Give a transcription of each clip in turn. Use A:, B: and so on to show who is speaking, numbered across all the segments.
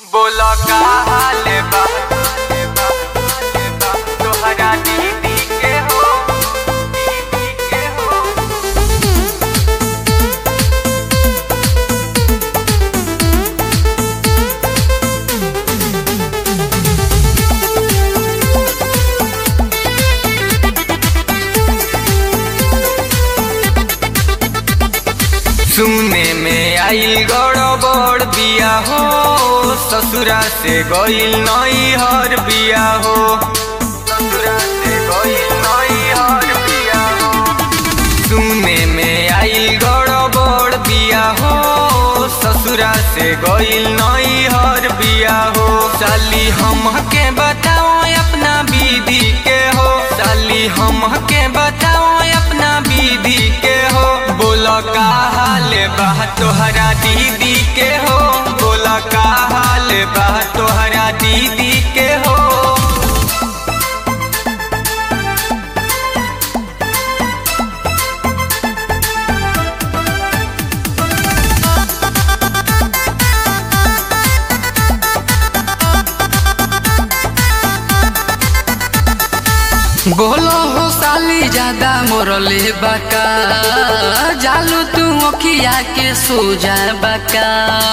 A: बोला का हाल बा तोहरा दीदी के हो दीदी के हो। सुने में आइल गड़बड़ बिया हो, ससुरा से गइल नैहर बिया हो, ससुरा से गइल नैहर बिया हो। सुने में आइल गड़बड़ बिया हो, ससुरा से गइल नैहर बिया हो। साली हमके बताओ अपना बीदी के हो, साली हमके बताओ अपना बीदी के हो। बोला का हाल बा तोहरा दीदी के हो, बोला का हाल बा तोहरा दीदी के हो।
B: बोलो हो साली ज्यादा मोरले बका, जालू तू ओखिया के सो जा बका।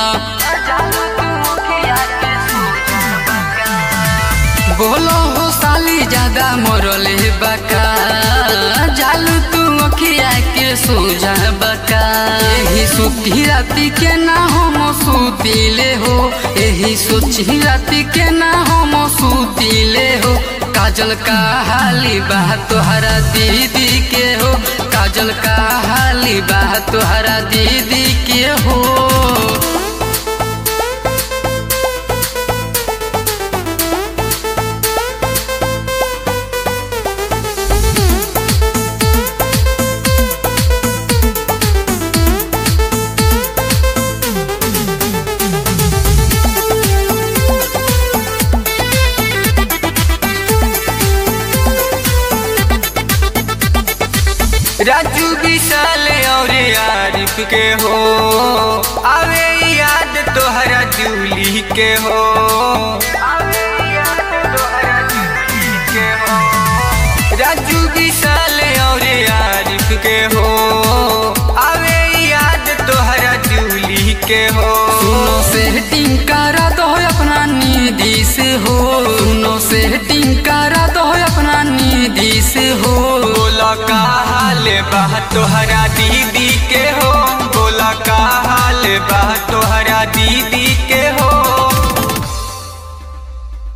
B: बोलो हो साली ज्यादा मोरले बका, जालू तू ओखिया के सो जा बका। यही सुती राती के ना हम सुतीले हो, यही सोची राती के ना हम सुतीले हो। काजल का हाली बा तोहरा दीदी के हो, काजल का हाली बा तोहरा दीदी के हो।
A: राजू विशाल और आरिफ के हो, आवे याद तोहरा जूली के हो, आवे याद तोहरा जूली के हो। राजू विशाल और आरिफ के हो, आवे याद तोहरा जूली के हो।
B: सुनो सेटिंग करा दो अपना निधि से हो, सुनो सेटिंग करा दो अपना निधि से हो।
A: बोला का हाल बा तोहरा दीदी के हो, बोला का हाल बा तोहरा दीदी